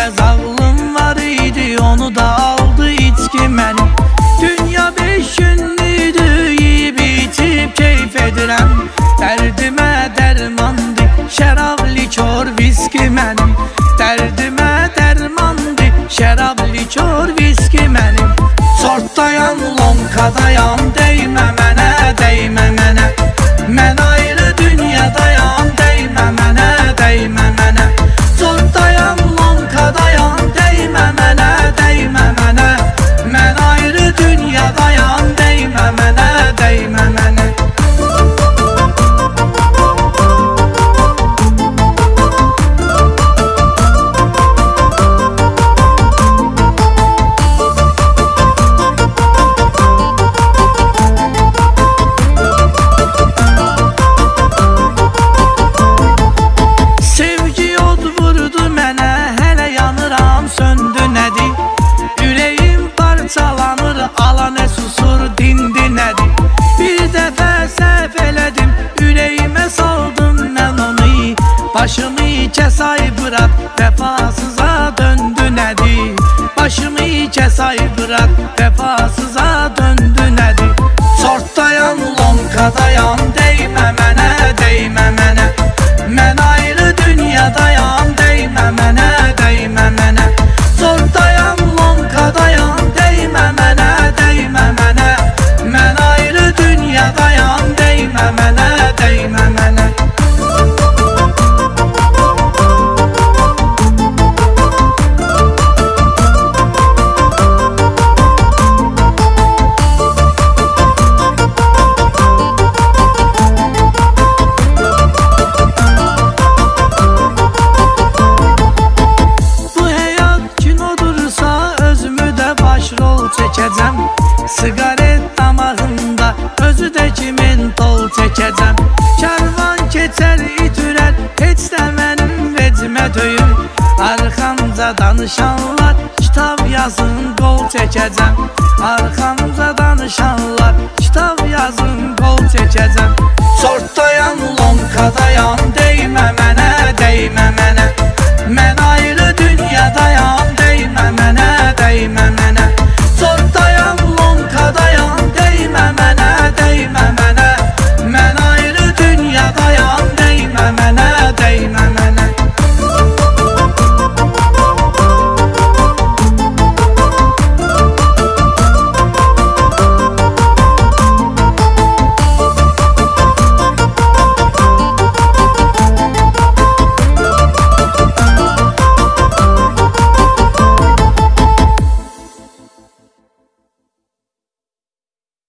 bilməz ağlım var idi, onu da aldı içki mənim. Dünya 5 günlüdür, yiyib içib keyf edirəm. Dərdimə dərmandı, şərab, likör, viski mənim. Dərdimə dərmandı, şərab, likör, viski mənim. Sortdayan, lonkadayam, dəymə mənə, dəymə mənə. Mən ayrı dünyadayam, dəymə mənə, dəymə mənə. Sortdayan, lonkadayam, dəymə mənə, dəymə mənə. Mən ayrı dünyadayam, dəymə mənə, dəymə mənə. Çalanır, ala nə susur, dindi nədir? Bir dəfə səhv elədim, ürəyimə saldım mən onu. Başımı kəs ay bırak, vəfasıza döndü nədir? Başımı kəs ay bırak, vəfasıza döndü nədir? Sortdayan, lonkadayam, dəymə mənə, dəymə mənə. Mən ayrı dünyadayam, dəymə mənə, dəymə mənə. Sortdayan, lonkadayam, dəymə mənə, dəymə mənə. Mən ayrı dünyadayam, dəymə mənə, dəymə mənə. Çəkəcəm siqaret damağında, özü də ki mentol çəkəcəm. Kərvan keçər, itürər, heç də mənim vecimə döyüm. Arxamca danışanlar, kitab yazın, qol çəkəcəm. Arxamca danışanlar, kitab yazın, qol çəkəcəm. Sortdayan, lonkadayam, dəymə mənə, dəymə mənə.